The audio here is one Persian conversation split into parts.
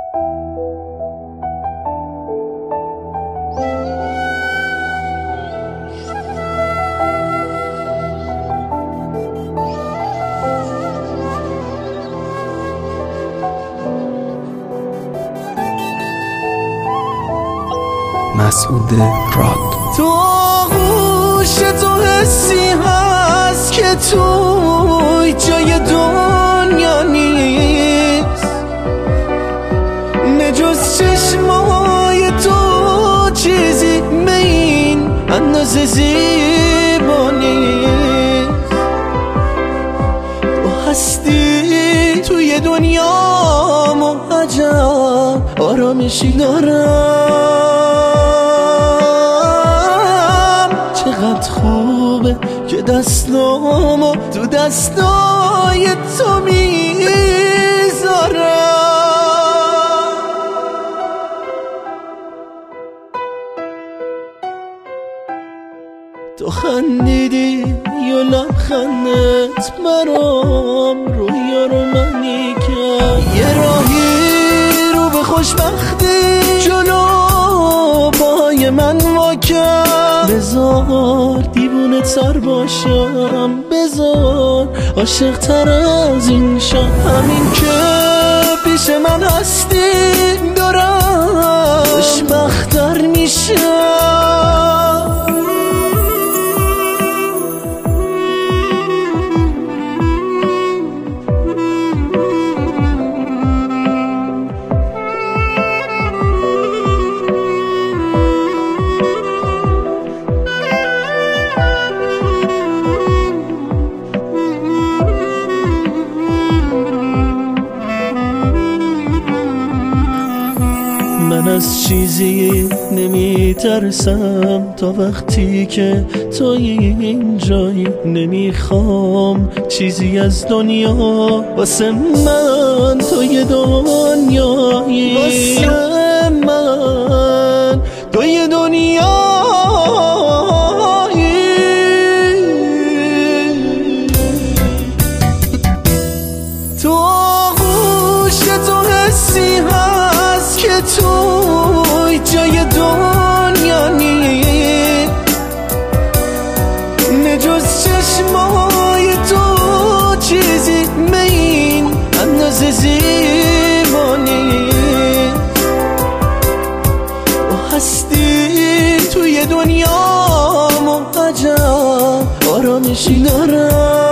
مسعود راد. تو آغوش تو حسی هست که توی جای دنیا نیست، نجز چشمای تو چیزی به این اندازه زیبا نیست. تو هستی توی دنیا و عجب آرامشی دارم. چقدر خوبه که دستامو تو دستای تو میذارم. تو خندیدی یا لبخندت برام رویا رو منی کرد. یه راهی رو به خوشبختی جلو پای من واکرد. بذار دیوونه تر باشم، بذار عاشق تر از این شم. همین که پیش من هستی دارم خوشبخت‌تر میشم. من از چیزی نمیترسم تا وقتی که تو اینجایی. نمیخوام چیزی از دنیا، واسه من تو یه دنیایی. واسه من تو یه دنیایی. تو آغوش تو حسی هست که توی جای دنیا نیست، نجز چشمای تو چیزی به این اندازه زیبا نیست. تو هستی توی دنیا و عجب آرامشی دارم.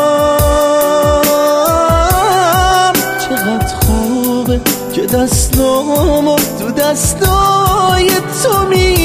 چقدر خوبه که دستامو تو دستای تو